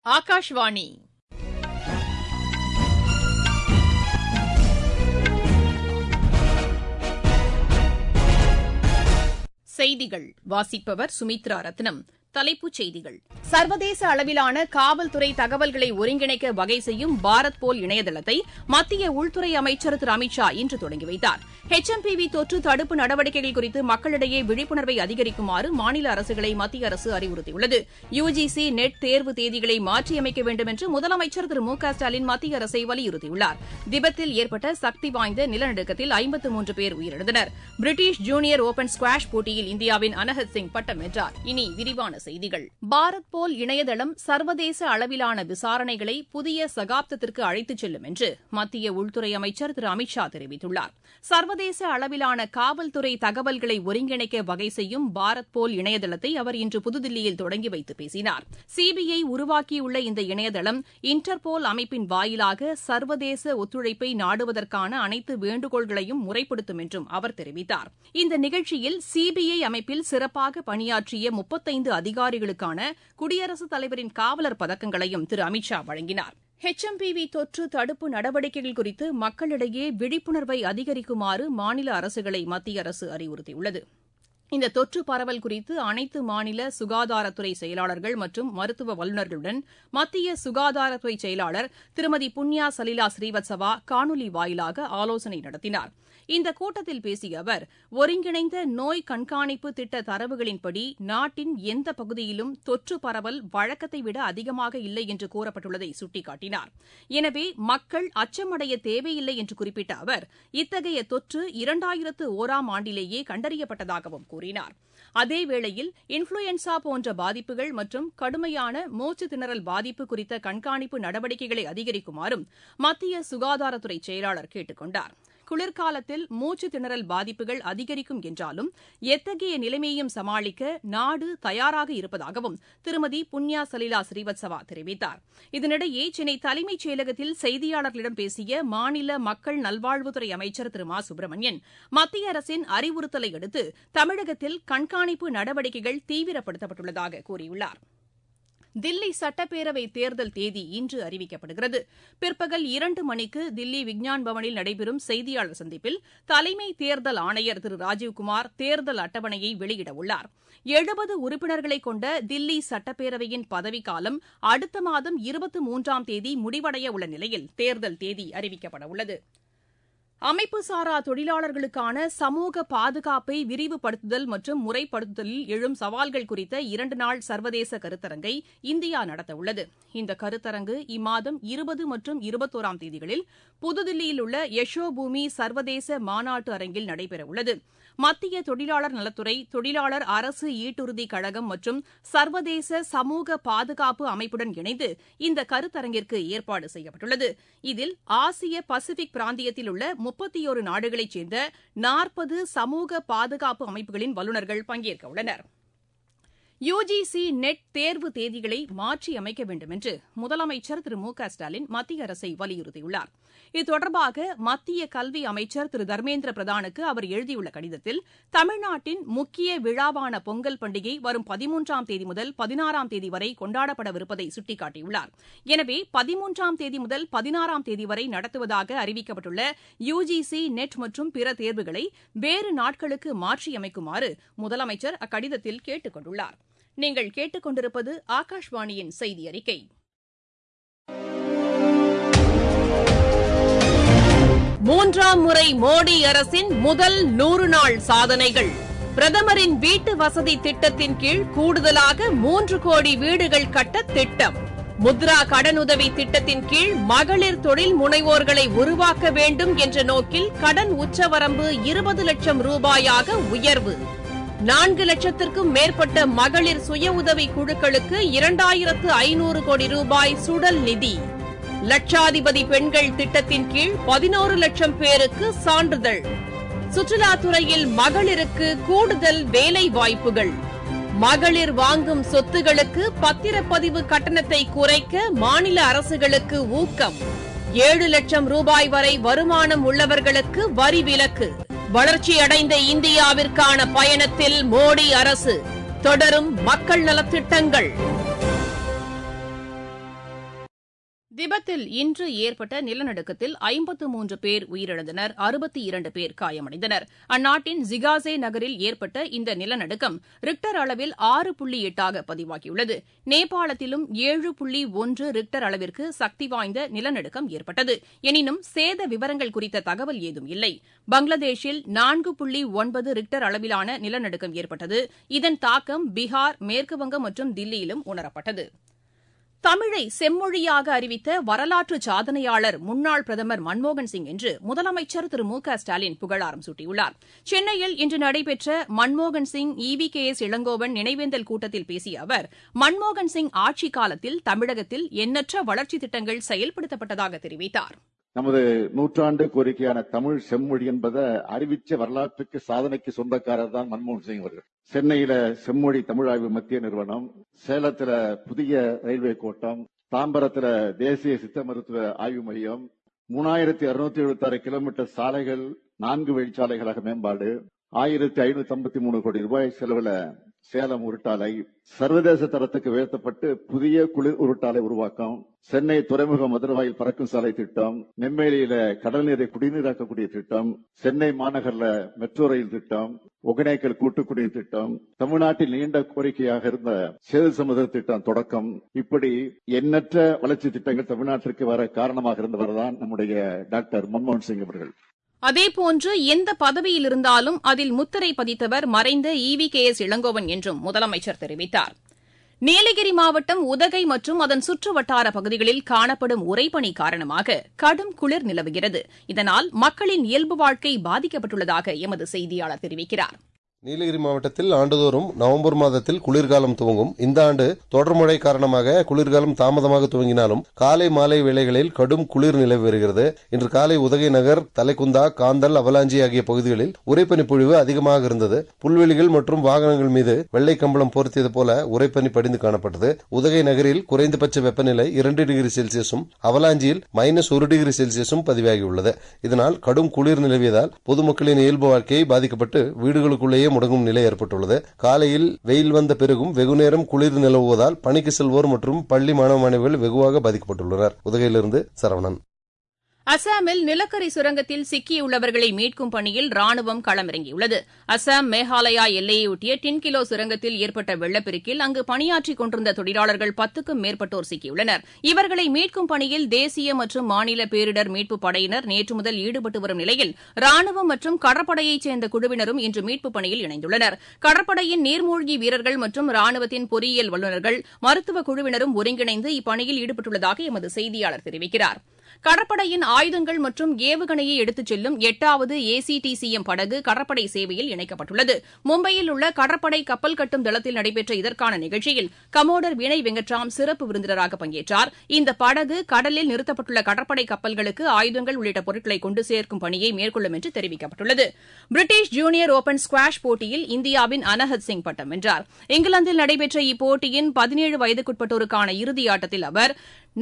ஆகாஷ்வாணி செய்திகள் வாசிப்பவர் சுமித்ரா ரத்னம். தலைப்புச் செய்திகள். சர்வதேச அளவிலான காவல்துறை தகவல்களை ஒருங்கிணைக்க வகை செய்யும் பாரத் போல் இணையதளத்தை மத்திய உள்துறை அமைச்சர் திரு அமித் ஷா இன்று தொடங்கி வைத்தார். HMPV தொற்று தடுப்பு நடவடிக்கைகள் குறித்து மக்களிடையே விழிப்புணர்வை அதிகரிக்குமாறு மாநில அரசுகளை மத்திய அரசு அறிவுறுத்தியுள்ளது. UGC நெட் தேர்வு தேதிகளை மாற்றியமைக்க வேண்டும் என்று முதலமைச்சர் திரு மு க ஸ்டாலின் மத்திய அரசை வலியுறுத்தியுள்ளார். திபெத்தில் ஏற்பட்ட சக்தி வாய்ந்த நிலநடுக்கத்தில் 53 பேர் உயிரிழந்தனர். பிரிட்டிஷ் ஜூனியர் ஓபன் ஸ்குவாஷ் போட்டியில் இந்தியாவின் அனஹத் சிங் பட்டம் வென்றார். இனி விரிவான செய்திகள். பாரத் போல் இணையதளம் சர்வதேச அளவிலான விசாரணைகளை புதிய சகாப்தத்திற்கு அழைத்துச் செல்லும் என்று மத்திய உள்துறை அமைச்சர் திரு அமித் ஷா தெரிவித்துள்ளார். சர்வதேச அளவிலான காவல்துறை தகவல்களை ஒருங்கிணைக்க வகை செய்யும் பாரத் போல் இணையதளத்தை அவர் இன்று புதுதில்லியில் தொடங்கி வைத்து பேசினார். CBI உருவாக்கியுள்ள இந்த இணையதளம் இன்டர்போல் அமைப்பின் வாயிலாக சர்வதேச ஒத்துழைப்பை நாடுவதற்கான அனைத்து வேண்டுகோள்களையும் முறைப்படுத்தும் என்றும் அவர் தெரிவித்தார். இந்த நிகழ்ச்சியில் CBI அமைப்பில் சிறப்பாக பணியாற்றிய 35 அதிகாரிகளுக்கான குடியரசுத் தலைவரின் காவலர் பதக்கங்களையும் திரு அமித் ஷா வழங்கினார். HMPV தொற்று தடுப்பு நடவடிக்கைகள் குறித்து மக்களிடையே விழிப்புணர்வை அதிகரிக்குமாறு மாநில அரசுகளை மத்திய அரசு அறிவுறுத்தியுள்ளது. இந்த தொற்று பரவல் குறித்து அனைத்து மாநில சுகாதாரத்துறை செயலாளர்கள் மற்றும் மருத்துவ வல்லுநர்களுடன் மத்திய சுகாதாரத்துறை செயலாளர் திருமதி புண்ணியா சலிலா ஸ்ரீவத்சவா காணொலி வாயிலாக ஆலோசனை நடத்தினார். இந்த கூட்டத்தில் பேசிய அவர், ஒருங்கிணைந்த நோய் கண்காணிப்பு திட்ட தரவுகளின்படி நாட்டின் எந்த பகுதியிலும் தொற்று பரவல் வழக்கத்தை விட அதிகமாக இல்லை என்று கூறப்பட்டுள்ளதை சுட்டிக்காட்டினார். எனவே மக்கள் அச்சமடைய தேவையில்லை என்று குறிப்பிட்ட அவர், இத்தகைய தொற்று 2001ஆம் ஆண்டிலேயே கண்டறியப்பட்டதாகவும் கூறினார். அதேவேளையில் இன்ஃபுளுயன்சா போன்ற பாதிப்புகள் மற்றும் கடுமையான மூச்சு திணறல் பாதிப்பு குறித்த கண்காணிப்பு நடவடிக்கைகளை அதிகரிக்குமாறும் மத்திய சுகாதாரத்துறை செயலாளர் கேட்டுக் கொண்டார். குளிர்காலத்தில் மூச்சு திணறல் பாதிப்புகள் அதிகரிக்கும் என்றாலும் எத்தகைய நிலைமையையும் சமாளிக்க நாடு தயாராக இருப்பதாகவும் திருமதி புண்ணியா சலிலா ஸ்ரீவத்சவா தெரிவித்தார். இதனிடையே சென்னை தலைமைச் செயலகத்தில் செய்தியாளர்களிடம் பேசிய மாநில மக்கள் நல்வாழ்வுத்துறை அமைச்சர் திரு மா சுப்பிரமணியன், மத்திய அரசின் அறிவுறுத்தலை அடுத்து தமிழகத்தில் கண்காணிப்பு நடவடிக்கைகள் தீவிரப்படுத்தப்பட்டுள்ளதாக கூறியுள்ளார். தில்லி சட்டப்பேரவை தேர்தல் தேதி இன்று அறிவிக்கப்படுகிறது. பிற்பகல் 2 மணிக்கு தில்லி விக்ஞான் பவனில் நடைபெறும் செய்தியாளர் சந்திப்பில் தலைமை தேர்தல் ஆணையர் திரு ராஜீவ்குமார் தேர்தல் அட்டவணையை வெளியிடவுள்ளார். 70 உறுப்பினர்களை கொண்ட தில்லி சட்டப்பேரவையின் பதவிக்காலம் அடுத்த மாதம் 23ஆம் தேதி முடிவடைய உள்ள நிலையில் தேர்தல் தேதி அறிவிக்கப்படவுள்ளது. அமைப்புசாரா தொழிலாளர்களுக்கான சமூக பாதுகாப்பை விரிவுபடுத்துதல் மற்றும் முறைப்படுத்துதலில் எழும் சவால்கள் குறித்த 2 நாள் சர்வதேச கருத்தரங்கை இந்தியா நடத்தவுள்ளது. இந்த கருத்தரங்கு இம்மாதம் 20 மற்றும் 21ஆம் தேதிகளில் புதுதில்லியில் உள்ள யசோபூமி சர்வதேச மாநாட்டு அரங்கில் நடைபெறவுள்ளது. மத்திய தொழிலாளர் நலத்துறை, தொழிலாளர் அரசு ஈட்டுறுதி கழகம் மற்றும் சர்வதேச சமூக பாதுகாப்பு அமைப்புடன் இணைந்து இந்த கருத்தரங்கிற்கு ஏற்பாடு செய்யப்பட்டுள்ளது. இதில் ஆசிய பசிபிக் பிராந்தியத்தில் உள்ள 31 நாடுகளைச் சேர்ந்த 40 சமூக பாதுகாப்பு அமைப்புகளின் வல்லுநர்கள் பங்கேற்க உள்ளனர். UGC நெட் தேர்வு தேதிகளை மாற்றியமைக்க வேண்டும் என்று முதலமைச்சர் திரு மு க ஸ்டாலின் மத்திய அரசை வலியுறுத்தியுள்ளார். இது தொடர்பாக மத்திய கல்வி அமைச்சர் திரு தர்மேந்திர பிரதானுக்கு அவர் எழுதியுள்ள கடிதத்தில், தமிழ்நாட்டின் முக்கிய விழாவான பொங்கல் பண்டிகை வரும் 13ஆம் தேதி முதல் 16ஆம் தேதி வரை கொண்டாடப்படவிருப்பதை சுட்டிக்காட்டியுள்ளார். எனவே 13ஆம் தேதி முதல் 16ஆம் தேதி வரை நடத்துவதாக அறிவிக்கப்பட்டுள்ள UGC நெட் மற்றும் பிற தேர்வுகளை வேறு நாட்களுக்கு மாற்றியமைக்குமாறு முதலமைச்சர் அக்கடிதத்தில் கேட்டுக் கொண்டுள்ளார். நீங்கள் கேட்டுக் கொண்டிருப்பது ஆகாஷ்வாணியின் செய்தி அறிக்கை. மூன்றாம் முறை மோடி அரசின் முதல் 100 நாள் சாதனைகள். பிரதமரின் வீட்டு வசதி திட்டத்தின் கீழ் கூடுதலாக 3 கோடி வீடுகள் கட்ட திட்டம். முத்ரா கடனுதவி திட்டத்தின் கீழ் மகளிர் தொழில் முனைவோர்களை உருவாக்க வேண்டும் என்ற நோக்கில் கடன் உச்சவரம்பு 20 லட்சம் ரூபாயாக உயர்வு. 4 லட்சத்திற்கும் மேற்பட்ட மகளிர் சுய உதவி குழுக்களுக்கு 2500 கோடி ரூபாய் சுடல் நிதி. லட்சாதிபதி பெண்கள் திட்டத்தின் கீழ் 11 லட்சம் பேருக்கு சான்றிதழ். சுற்றுலாத்துறையில் மகளிருக்கு கூடுதல் வேலை வாய்ப்புகள். மகளிர் வாங்கும் சொத்துகளுக்கு பத்திரப்பதிவு கட்டணத்தை குறைக்க மாநில அரசுகளுக்கு ஊக்கம். 7 லட்சம் ரூபாய் வரை வருமானம் உள்ளவர்களுக்கு வரி விலக்கு. வளர்ச்சியடைந்த இந்தியாவிற்கான பயணத்தில் மோடி அரசு தொடரும் மக்கள் நலத்திட்டங்கள். திபெத்தில் இன்று ஏற்பட்ட நிலநடுக்கத்தில் 53 பேர் உயிரிழந்தனர், 62 பேர் காயமடைந்தனர். அந்நாட்டின் ஜிகாசே நகரில் ஏற்பட்ட இந்த நிலநடுக்கம் ரிக்டர் அளவில் 6.8 பதிவாகியுள்ளது. நேபாளத்திலும் 7.1 ரிக்டர் அளவிற்கு சக்தி வாய்ந்த நிலநடுக்கம் ஏற்பட்டது. எனினும் சேத விவரங்கள் குறித்த தகவல் ஏதும் இல்லை. பங்களாதேஷில் 4.9 ரிக்டர் அளவிலான நிலநடுக்கம் ஏற்பட்டது. இதன் தாக்கம் பீகார், மேற்குவங்கம் மற்றும் தில்லியிலும் உணரப்பட்டது. தமிழை செம்மொழியாக அறிவித்த வரலாற்று சாதனையாளர் முன்னாள் பிரதமர் மன்மோகன் சிங் என்று முதலமைச்சர் திரு மு க ஸ்டாலின் புகழாரம் சூட்டியுள்ளார். சென்னையில் இன்று நடைபெற்ற மன்மோகன் சிங் EVKS இளங்கோவன் நினைவேந்தல் கூட்டத்தில் பேசிய அவர், மன்மோகன் சிங் ஆட்சிக் காலத்தில் தமிழகத்தில் எண்ணற்ற வளர்ச்சித் திட்டங்கள் செயல்படுத்தப்பட்டதாக தெரிவித்தார். நமது நூற்றாண்டு கோரிக்கையான தமிழ் செம்மொழி என்பதை அறிவிச்ச வரலாற்றுக்கு சாதனைக்கு சொந்தக்காரர் தான் மன்மோகன் சிங் அவர்கள். சென்னையில செம்மொழி தமிழாய்வு மத்திய நிறுவனம், சேலத்துல புதிய ரயில்வே கோட்டம், தாம்பரத்துல தேசிய சித்த மருத்துவ ஆய்வு மையம், 3676 கிலோமீட்டர் சாலைகள் 4 வழிச்சாலைகளாக மேம்பாடு, 1553 கோடி ரூபாய் செலவுல சேலம் உருட்டாலை, சர்வதேச தரத்துக்கு உயர்த்தப்பட்டு புதிய குளிர் உருட்டாலை உருவாக்கம், சென்னை துறைமுக மதுரவாயில் பறக்கும் சாலை திட்டம், நெம்மேலியில கடல் நீரை குடிநீராக்கக்கூடிய திட்டம், சென்னை மாநகர்ல மெட்ரோ ரயில் திட்டம், ஒகேனக்கல் கூட்டுக்குடிநீர் திட்டம், தமிழ்நாட்டில் நீண்ட கோரிக்கையாக இருந்த சேது சமுதிர திட்டம் தொடக்கம், இப்படி எண்ணற்ற வளர்ச்சி திட்டங்கள் தமிழ்நாட்டிற்கு வர காரணமாக இருந்தவர்தான் நம்முடைய டாக்டர் மன்மோகன் சிங் அவர்கள். அதேபோன்று எந்த பதவியில் இருந்தாலும் அதில் முத்திரை பதித்தவர் மறைந்த EVKS இளங்கோவன் என்றும் முதலமைச்சர் தெரிவித்தார். நீலகிரி மாவட்டம் உதகை மற்றும் அதன் சுற்றுவட்டார பகுதிகளில் காணப்படும் உறைபனி காரணமாக கடும் குளிர் நிலவுகிறது. இதனால் மக்களின் இயல்பு வாழ்க்கை பாதிக்கப்பட்டுள்ளதாக எமது செய்தியாளர் தெரிவிக்கிறார். நீலகிரி மாவட்டத்தில் ஆண்டுதோறும் நவம்பர் மாதத்தில் குளிர்காலம் துவங்கும். இந்த ஆண்டு தொடர் மழை காரணமாக குளிர்காலம் தாமதமாக துவங்கினாலும் காலை மாலை வேளைகளில் கடும் குளிர் நிலவி வருகிறது. இன்று காலை உதகை நகர், தலைக்குந்தா, காந்தல், அவலாஞ்சி ஆகிய பகுதிகளில் உறைபனி பொழிவு அதிகமாக இருந்தது. புல்வெளிகள் மற்றும் வாகனங்கள் மீது வெள்ளை கம்பளம் போர்த்தியது போல உறைபனி படிந்து காணப்பட்டது. உதகை நகரில் குறைந்தபட்ச வெப்பநிலை 2 டிகிரி செல்சியஸும், அவலாஞ்சியில் -1 டிகிரி செல்சியஸும் பதிவாகியுள்ளது. இதனால் கடும் குளிர் நிலவியதால் பொதுமக்களின் இயல்பு வாழ்க்கையை பாதிக்கப்பட்டு வீடுகளுக்குள்ளேயே முடங்கும் நிலை ஏற்பட்டுள்ளது. காலையில் வெயில் வந்த பிறகும் வெகுநேரம் குளிர் நிலவுவதால் பணிக்கு செல்வோர் மற்றும் பள்ளி மாணவ மாணவிகள் வெகுவாக பாதிக்கப்பட்டுள்ளனர். உதகையிலிருந்து சரவணன். அசாமில் நிலக்கரி சுரங்கத்தில் சிக்கியுள்ளவர்களை மீட்கும் பணியில் ராணுவம் களமிறங்கியுள்ளது. அசாம் மேகாலயா எல்லையொட்டிய டின்கிலோ சுரங்கத்தில் ஏற்பட்ட வெள்ளப்பெருக்கில் அங்கு பணியாற்றிக் கொண்டிருந்த தொழிலாளர்கள் 10க்கும் மேற்பட்டோர் சிக்கியுள்ளனர். இவர்களை மீட்கும் பணியில் தேசிய மற்றும் மாநில பேரிடர் மீட்புப் படையினர் நேற்று முதல் ஈடுபட்டு வரும் நிலையில் ராணுவம் மற்றும் கடற்படையைச் சேர்ந்த குழுவினரும் இன்று மீட்புப் பணியில் இணைந்துள்ளனர். கடற்படையின் நீர்மூழ்கி வீரர்கள் மற்றும் ராணுவத்தின் பொறியியல் வல்லுநர்கள், மருத்துவ குழுவினரும் ஒருங்கிணைந்து இப்பணியில் ஈடுபட்டுள்ளதாக எமது செய்தியாளர் தெரிவிக்கிறார். கடற்படையின் ஆயுதங்கள் மற்றும் ஏவுகணையை எடுத்துச் செல்லும் 8வது ACTCM படகு கடற்படை சேவையில் இணைக்கப்பட்டுள்ளது. மும்பையில் உள்ள கடற்படை கப்பல் கட்டும் தளத்தில் நடைபெற்ற இதற்கான நிகழ்ச்சியில் கமோடர் வினய் வெங்கட்ராம் சிறப்பு விருந்தினராக பங்கேற்றார். இந்த படகு கடலில் நிறுத்தப்பட்டுள்ள கடற்படை கப்பல்களுக்கு ஆயுதங்கள் உள்ளிட்ட பொருட்களை கொண்டு சேர்க்கும் பணியை மேற்கொள்ளும் என்று தெரிவிக்கப்பட்டுள்ளது. பிரிட்டிஷ் ஜூனியர் ஓபன் ஸ்குவாஷ் போட்டியில் இந்தியாவின் அனஹத் சிங் பட்டம் வென்றார். இங்கிலாந்தில் நடைபெற்ற இப்போட்டியின் 17 வயதுக்குட்பட்டோருக்கான இறுதியாட்டத்தில் அவர்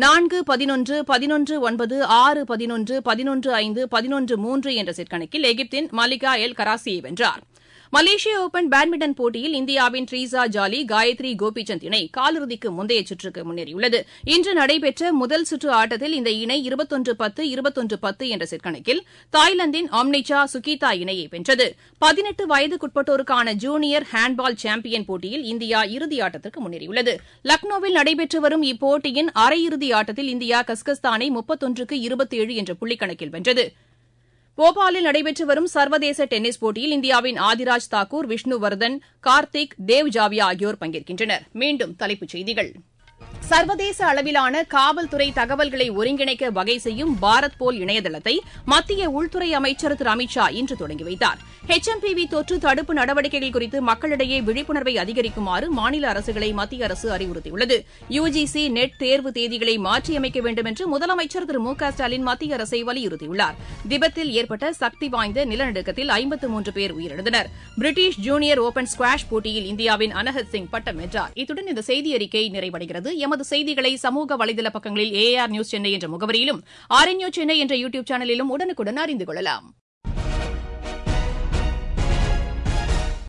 4-11, 11-9, 6-11, 11-5, 11-3 என்ற செட் கணக்கில் எகிப்தின் மலிகா எல் கராசியை வென்றார். மலேசிய ஓபன் பேட்மிண்டன் போட்டியில் இந்தியாவின் ட்ரீசா ஜாலி, காயத்ரி கோபிசந்த் இணை காலிறுதிக்கு முந்தைய சுற்றுக்கு முன்னேறியுள்ளது. இன்று நடைபெற்ற முதல் சுற்று ஆட்டத்தில் இந்த இணை 21-10, 21-10 என்ற செட் கணக்கில் தாய்லாந்தின் ஆம்னிச்சா சுகிதா இணையை வென்றது. 18 வயதுக்குட்பட்டோருக்கான ஜூனியர் ஹேண்ட்பால் சாம்பியன் போட்டியில் இந்தியா இறுதியாட்டத்திற்கு முன்னேறியுள்ளது. லக்னோவில் நடைபெற்று வரும் இப்போட்டியின் அரையிறுதி ஆட்டத்தில் இந்தியா கஸ்கஸ்தானை 31-27 என்ற புள்ளிக்கணக்கில் வென்றது. போபாலில் நடைபெற்று வரும் சர்வதேச டென்னிஸ் போட்டியில் இந்தியாவின் ஆதிராஜ் தாக்கூர், விஷ்ணுவர்தன், கார்த்திக், தேவ் ஜாவியா ஆகியோர் பங்கேற்கின்றனர். மீண்டும் தலைப்புச் செய்திகள். சர்வதேச அளவிலான காவல்துறை தகவல்களை ஒருங்கிணைக்க வகை செய்யும் பாரத் போல் இணையதளத்தை மத்திய உள்துறை அமைச்சர் திரு அமித் ஷா இன்று தொடங்கி வைத்தார். HMPV தொற்று தடுப்பு நடவடிக்கைகள் குறித்து மக்களிடையே விழிப்புணர்வை அதிகரிக்குமாறு மாநில அரசுகளை மத்திய அரசு அறிவுறுத்தியுள்ளது. UGC நெட் தேர்வு தேதிகளை மாற்றியமைக்க வேண்டும் என்று முதலமைச்சர் திரு மு க ஸ்டாலின் மத்திய அரசை வலியுறுத்தியுள்ளார். திபெத்தில் ஏற்பட்ட சக்தி வாய்ந்த நிலநடுக்கத்தில் 53 பேர் உயிரிழந்தனர். பிரிட்டிஷ் ஜூனியர் ஓபன் ஸ்குவாஷ் போட்டியில் இந்தியாவின் அனஹத் சிங் பட்டம் வென்றார். இத்துடன் இந்த செய்தியறிக்கை நிறைவடைகிறது. எமது செய்திகளை சமூக வலைதள பக்கங்களில் AR நியூஸ் சென்னை என்ற முகவரியிலும், RN நியூஸ் சென்னை என்ற யூடியூப் சேனலிலும் உடனுக்குடன் அறிந்து கொள்ளலாம்.